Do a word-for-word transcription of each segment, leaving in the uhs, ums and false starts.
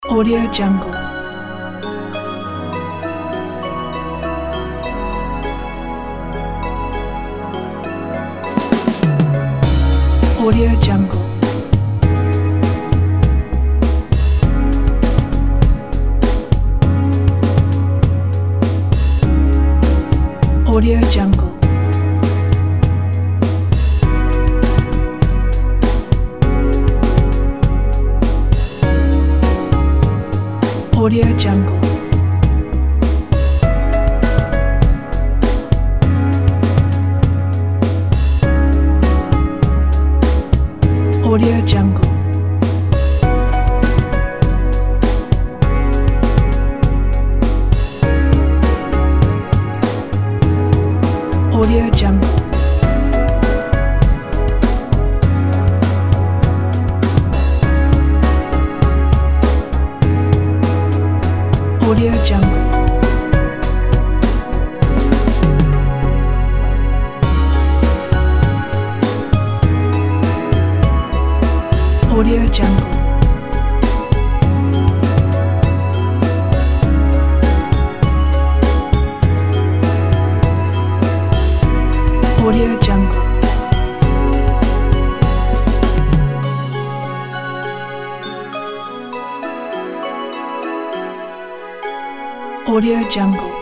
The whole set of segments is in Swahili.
Audio Jungle. Audio Jungle. Audio Jungle. Audio Jungle. Audio Jungle. Audio Jungle. Audio Jungle. Audio Jungle. Audio Jungle. Audio Jungle.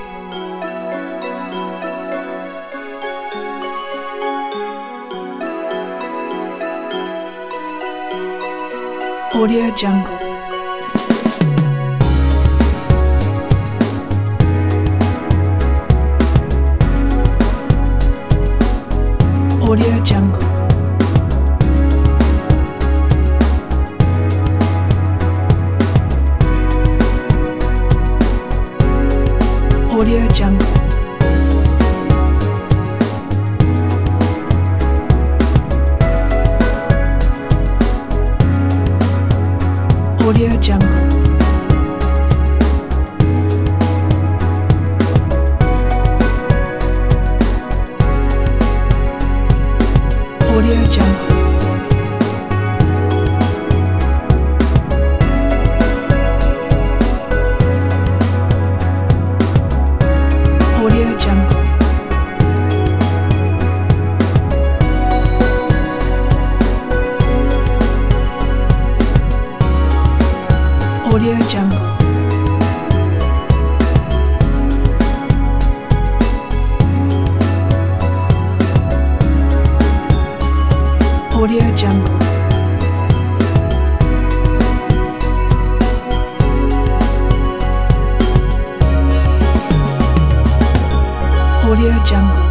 Audio Jungle. Audio Jungle. Audio Jungle. Audio Jungle. Audio Jungle. Audio Jungle. Audio Jungle. Audio Jungle. Audio Jungle.